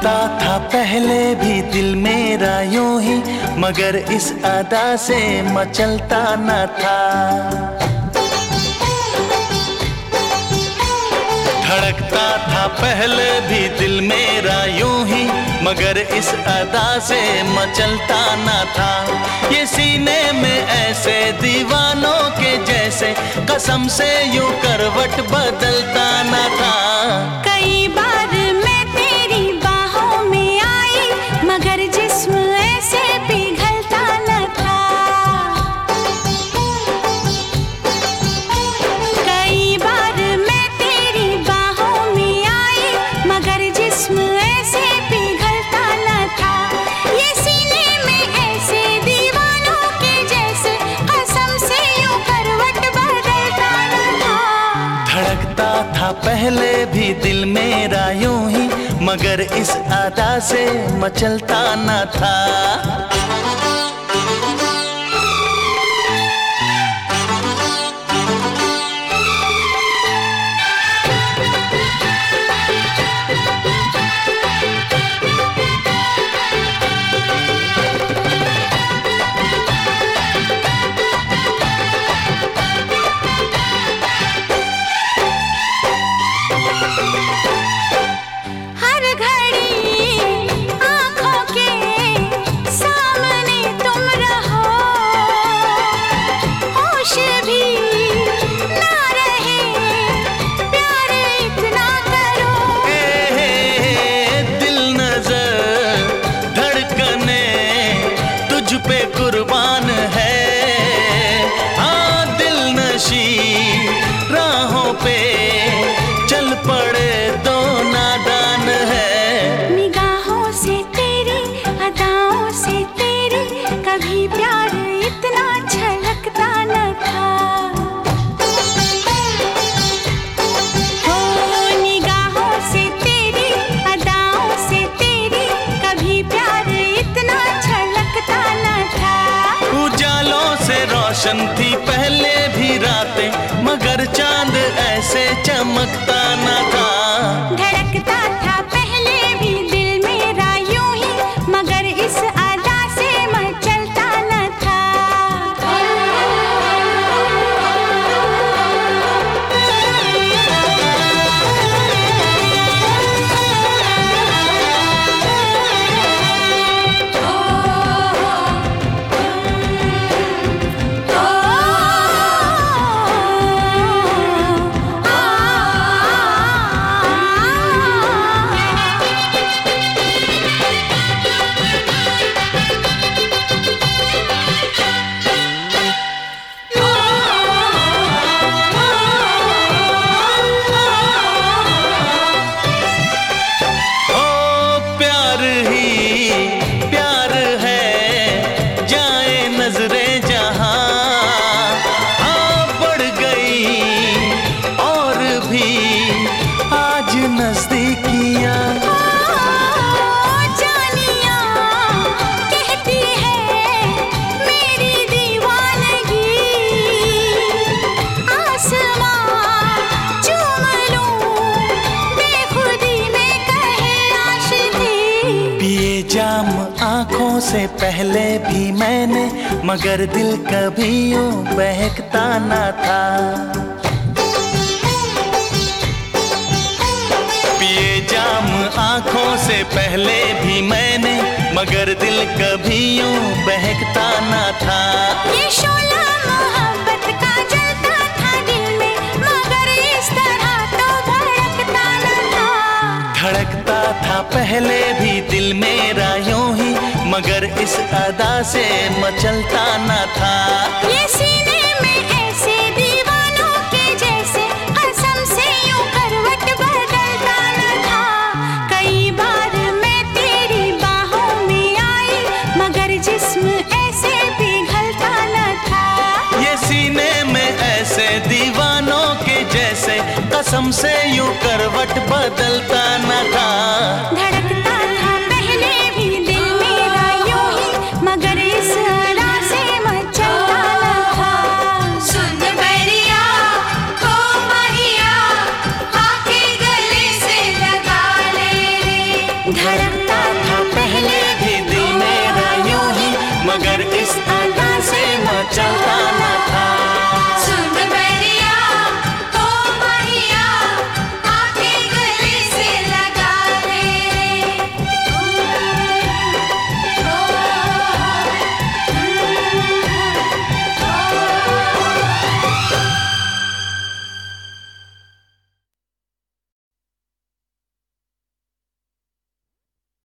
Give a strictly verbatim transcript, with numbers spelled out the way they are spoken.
धड़कता था पहले भी दिल मेरा यूं ही, मगर इस अदा से मचलता न था। धड़कता था पहले भी दिल मेरा यूं ही, मगर इस अदा से मचलता न था। ये सीने में ऐसे दीवानों के जैसे कसम से यूं करवट बदलता न था। कई बार मैं तेरी बाहों में आई, मगर जिस्म ऐसे पिघलता न था। कई बार मैं तेरी बाहों में आई, मगर जिस्म ऐसे पिघलता न था। ये सीने में ऐसे दीवानों के जैसे कसम से यूं करवट बदलता न था। धड़कता था पहले भी दिल मेरा यूं ही, मगर इस अदा से मचलता न था। हर घड़ी आँखों के सामने तुम रहो, होश भी ना रहे, प्यार इतना करो। ए, दिल नजर धड़कने तुझ पे कुर्बान है। हाँ, दिल नशी राहों पे चल पड़े तो नादान है। निगाहों से तेरी, अदाओं से तेरी, कभी प्यार इतना छलकता न था। हो, निगाहों से तेरी, अदाओं से तेरी, कभी प्यार इतना छलकता न था। उजालों से रोशन थी पहले भी रातें, मगर चांद ऐसे चमकता न था। धड़कता था पहले भी दिल मेरा यूं ही, मगर इस अदा से मचलता न था। नजदीकियां जानिया कहती है मेरी दीवानगी, आसमां चूम लूं बेखुदी में कहे आशिकी। पिए जाम आंखों से पहले भी मैंने, मगर दिल कभी यूं बहकता न था। पिए जाम आंखों से पहले भी मैंने, मगर दिल कभी यूं बहकता न था। ये शोला मोहब्बत का जलता था दिल में, मगर इस तरह तो भड़कता न था। धड़कता था पहले भी दिल मेरा यूं ही, मगर इस अदा से मचलता न था। ये सीने में ऐसे दीवानों के जैसे कसम से यूं करवट बदलता न था। कई बार मैं तेरी बाहों में आई, मगर जिस्म ऐसे पिघलता न था। ये सीने में ऐसे दीवानों के जैसे कसम से यूं करवट बदलता न था। धड़कता था पहले भी दिल मेरा यूं ही, मगर इस अदा से मचलता न था। सुन बैरिया खो महिया, आके गले से लगा ले रे। धड़क धड़कता था पहले भी दिल मेरा यूं ही, मगर इस अदा से मचलता न था।